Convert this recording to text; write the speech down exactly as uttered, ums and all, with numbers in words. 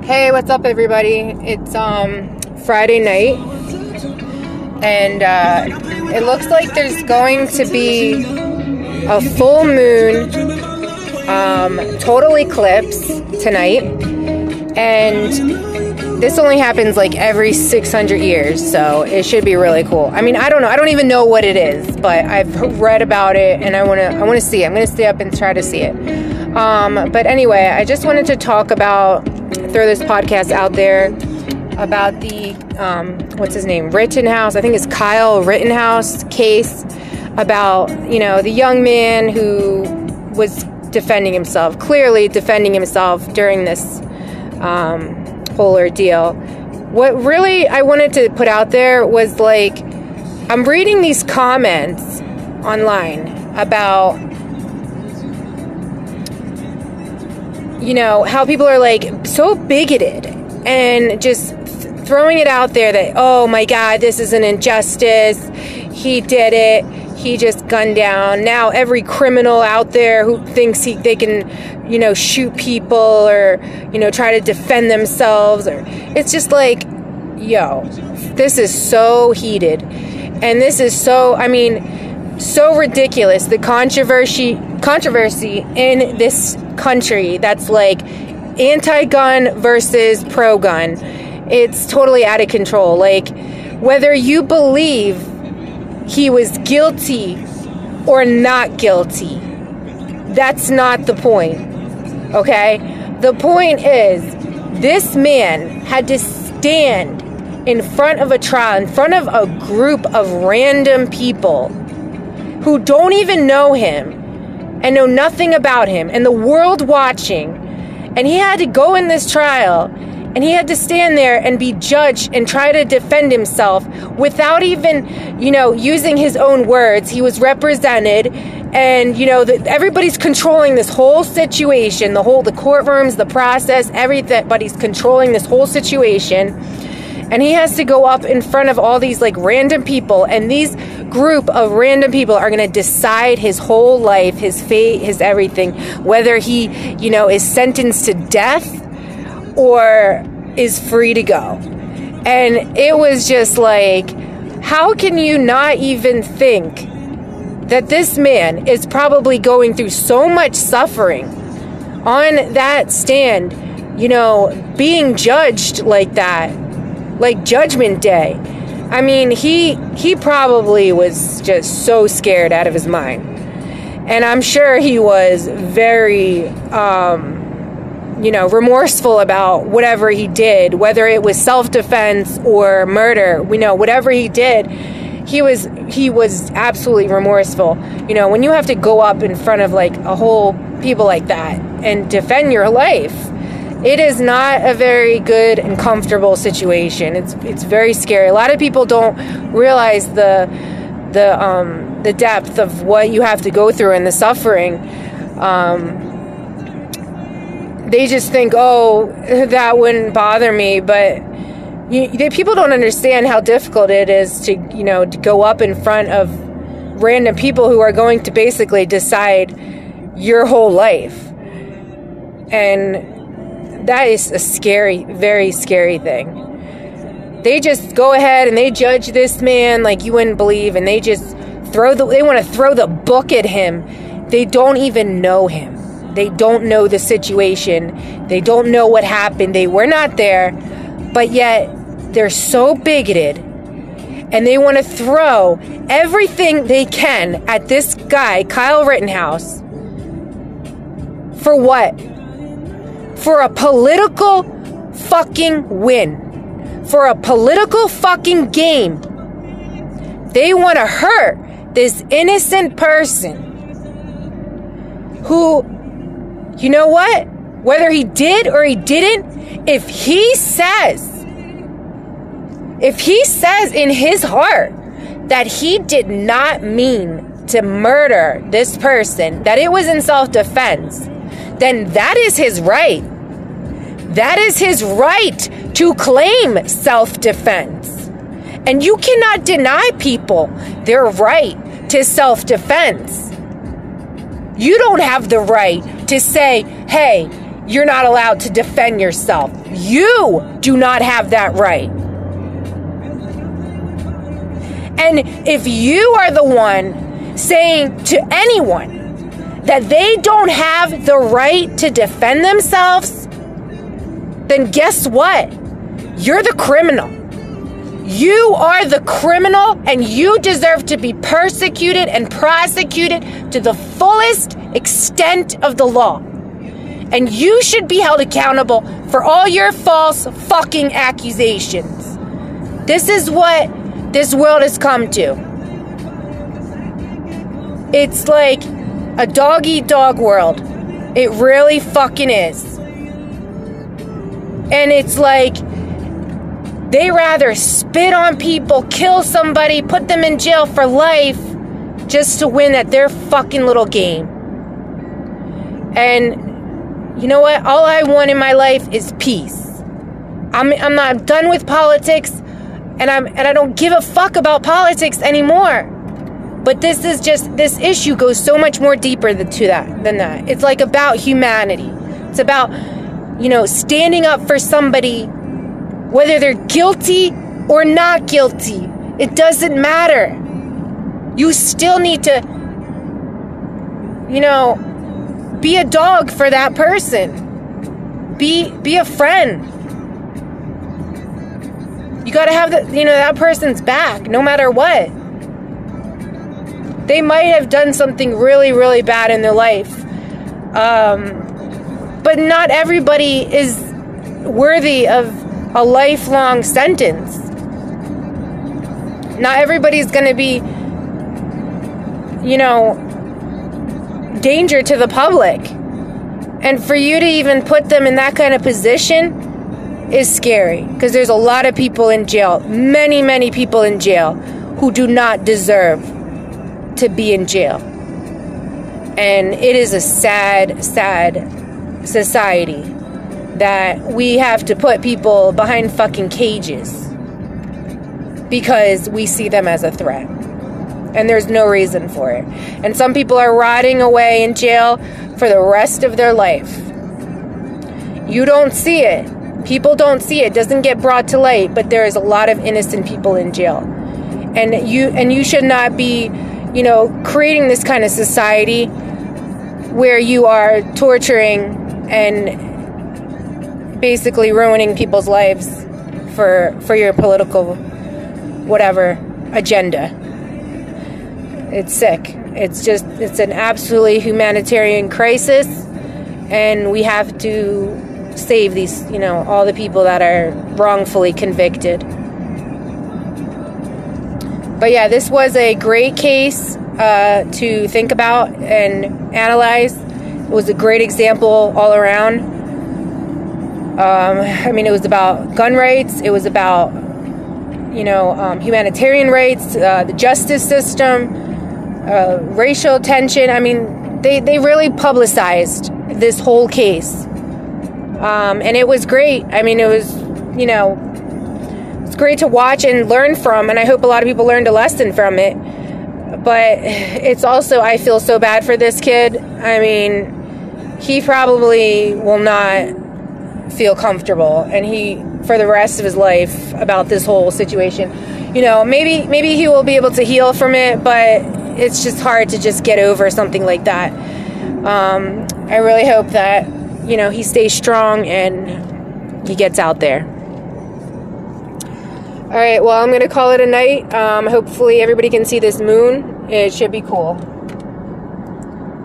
Hey, what's up, everybody? It's um Friday night, and uh, it looks like there's going to be a full moon um, total eclipse tonight, and this only happens like every six hundred years, so it should be really cool. I mean, I don't know. I don't even know what it is, but I've read about it, and I want to I want to see it. I'm going to stay up and try to see it. Um, but anyway, I just wanted to talk about, throw this podcast out there about the, um, what's his name, Rittenhouse, I think it's Kyle Rittenhouse case about, you know, the young man who was defending himself, clearly defending himself during this um, whole ordeal. What really I wanted to put out there was, like, I'm reading these comments online about, you know, how people are, like, so bigoted and just th- throwing it out there that, oh my God, this is an injustice. He did it. He just gunned down. Now every criminal out there who thinks he they can, you know, shoot people or, you know, try to defend themselves, or it's just like, yo, this is so heated. And this is so, I mean, so ridiculous. The controversy controversy in this country that's like anti-gun versus pro-gun. It's totally out of control. Like, whether you believe he was guilty or not guilty, that's not the point. Okay? The point is, this man had to stand in front of a trial, in front of a group of random people who don't even know him and know nothing about him, and the world watching, and he had to go in this trial, and he had to stand there and be judged and try to defend himself without even, you know, using his own words. He was represented, and, you know, the, everybody's controlling this whole situation, the whole, the courtrooms, the process, everybody's controlling this whole situation. And he has to go up in front of all these, like, random people, and these group of random people are going to decide his whole life, his fate, his everything, whether he, you know, is sentenced to death or is free to go. And it was just like, how can you not even think that this man is probably going through so much suffering on that stand, you know, being judged like that? Like Judgment Day. I mean, he he probably was just so scared out of his mind. And I'm sure he was very, um, you know, remorseful about whatever he did, whether it was self-defense or murder. We know whatever he did, he was he was absolutely remorseful. You know, when you have to go up in front of, like, a whole people like that and defend your life, it is not a very good and comfortable situation. It's it's very scary. A lot of people don't realize the the um, the depth of what you have to go through and the suffering. Um, they just think, oh, that wouldn't bother me, but you, they, people don't understand how difficult it is to, you know, to go up in front of random people who are going to basically decide your whole life. And that is a scary, very scary thing. They just go ahead and they judge this man like you wouldn't believe, and they just throw the, they want to throw the book at him. They don't even know him. They don't know the situation. They don't know what happened. They were not there, but yet they're so bigoted, and they want to throw everything they can at this guy, Kyle Rittenhouse, for what? For a political fucking win. For a political fucking game. They want to hurt this innocent person who, you know what? Whether he did or he didn't, if he says, if he says in his heart that he did not mean to murder this person, that it was in self-defense, then that is his right. That is his right to claim self-defense. And you cannot deny people their right to self-defense. You don't have the right to say, hey, you're not allowed to defend yourself. You do not have that right. And if you are the one saying to anyone that they don't have the right to defend themselves, then guess what? You're the criminal. You are the criminal, and you deserve to be persecuted and prosecuted to the fullest extent of the law. And you should be held accountable for all your false fucking accusations. This is what this world has come to. It's like a dog-eat-dog world. It really fucking is. And it's like they rather spit on people, kill somebody, put them in jail for life just to win at their fucking little game. And you know what? All I want in my life is peace. I'm I'm not I'm done with politics, and I'm and I don't give a fuck about politics anymore. But this is just this issue goes so much more deeper than to that than that. It's like about humanity. It's about, you know, standing up for somebody, whether they're guilty or not guilty. It doesn't matter. You still need to, you know, be a dog for that person. Be be a friend. You gotta have the, you know, that person's back no matter what. They might have done something really, really bad in their life. Um, but not everybody is worthy of a lifelong sentence. Not everybody's gonna be, you know, danger to the public. And for you to even put them in that kind of position is scary, because there's a lot of people in jail, many, many people in jail who do not deserve to be in jail. And it is a sad, sad society that we have to put people behind fucking cages because we see them as a threat. And there's no reason for it. And some people are rotting away in jail for the rest of their life. You don't see it. People don't see it. It doesn't get brought to light, but there is a lot of innocent people in jail. And you and you should not be, you know, creating this kind of society where you are torturing and basically ruining people's lives for for your political whatever agenda. It's sick. It's just, it's an absolutely humanitarian crisis, and we have to save these, you know, all the people that are wrongfully convicted. But yeah, this was a great case uh, to think about and analyze. It was a great example all around. Um, I mean, it was about gun rights. It was about, you know, um, humanitarian rights, uh, the justice system, uh, racial tension. I mean, they, they really publicized this whole case. Um, and it was great. I mean, it was, you know, it's great to watch and learn from, and I hope a lot of people learned a lesson from it. But it's also, I feel so bad for this kid. I mean, he probably will not feel comfortable, and he, for the rest of his life, about this whole situation. You know, maybe maybe he will be able to heal from it, but it's just hard to just get over something like that. Um, I really hope that, you know, he stays strong and he gets out there. All right, well, I'm going to call it a night. Um, hopefully everybody can see this moon. It should be cool.